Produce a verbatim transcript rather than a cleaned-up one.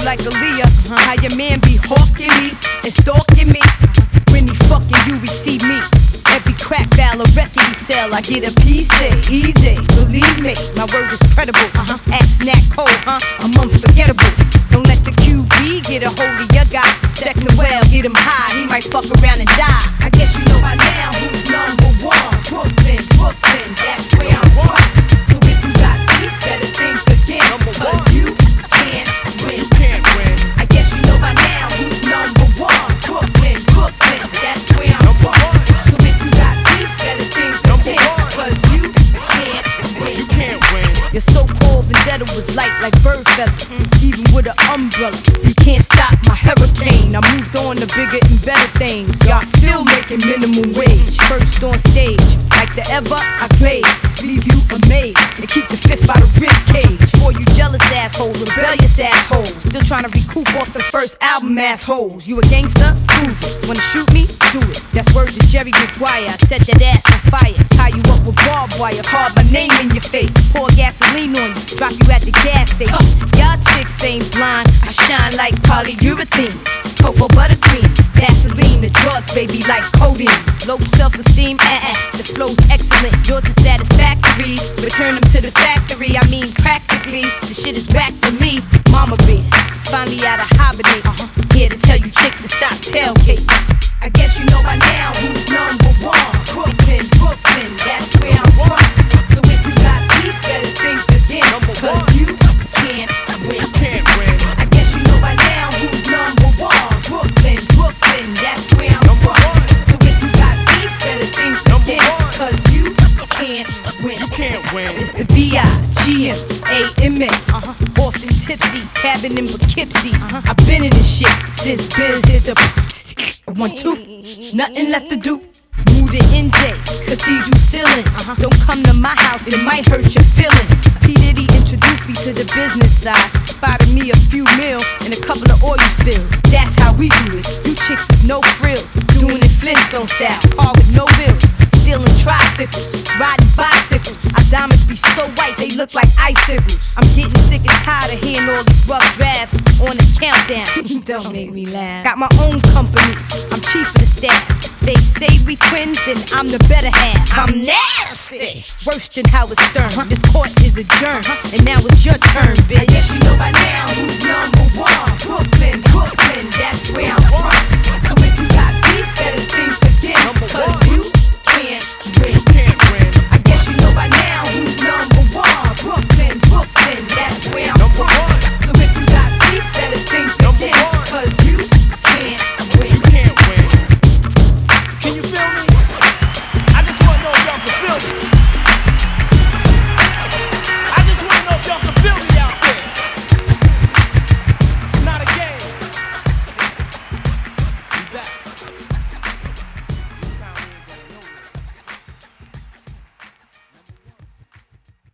like Aaliyah. Uh-huh. How your man be hawking me and stalking me. When he fucking you, we see me. Every crack barrel of record he sell, I get a piece of easy. Believe me, my word is credible. Uh-huh. Ask Nat Cole, huh? I'm unforgettable. Don't let the Q B get a hold of your guy. Sex him well, get him high, he might fuck around and die. I guess you know by now who's number one. Brooklyn, Brooklyn, that's where I'm from. So if you got beef, better think again, cause you can't win. You can't win. I guess you know by now who's number one. Brooklyn, Brooklyn, that's where I'm Number from. one. So if you got beef, better think Number again, one. cause you can't win. You can't win. Your so-called vendetta was light like bird feathers. Even with an umbrella, you can't stop my hurricane. I moved on to bigger and better things. Y'all still making minimum wage. First on stage, like the ever I glaze. Leave you amazed and keep the fifth out of rib cage. For you jealous assholes, rebellious assholes, still trying to recoup off the first album assholes. You a gangster? Prove it. Wanna shoot me? Do it. That's word to Jerry Maguire. I set that ass on fire. Tie you up with barbed wire. Carve my name in your face. Pour gasoline on you. Drop you at the gas station. Y'all chicks ain't blind. I shine like polyurethane. Cocoa buttercream. Vaseline. The drugs, baby, like codeine. Low self-esteem, eh-eh. The flow's excellent. Yours is satisfactory. Return them to the factory. I mean, practically. The shit is back for me. Mama bear. Finally out of hibernate. Uh-huh. Here to tell you chicks to stop tailgate. I guess you know by now who's number one. Brooklyn, Brooklyn, that's where I'm from. So if you got beef, better think again, cause you can't win. You can't win. I guess you know by now who's number one. Brooklyn, Brooklyn, that's where I'm Number from. one. So if you got beef, better think Number again, one. cause you can't win. You can't win. It's the B I G M A M A. Uh-huh. Often tipsy, cabin in Poughkeepsie. Uh-huh. I've been in this shit since Biz hit the one, two. Nothing left to do. Move to N J, cathedral ceilings. Uh-huh. Don't come to my house, it might hurt your feelings. P. Diddy introduced me to the business side. Spotted me a few mil and a couple of oil spills. That's how we do it. You chicks is no frills. Doing it Flintstone style. Car with no bills. Stealing tricycles, riding bicycles. Our diamonds be so white, they look like icicles. I'm getting sick and tired of hearing all these rough drafts on the countdown. Don't make me laugh. Got my own company, I'm chief of the staff. They say we twins, then I'm the better half. I'm nasty, worse than Howard Stern. This court is adjourned, and now it's your turn, bitch. I guess you know by now who's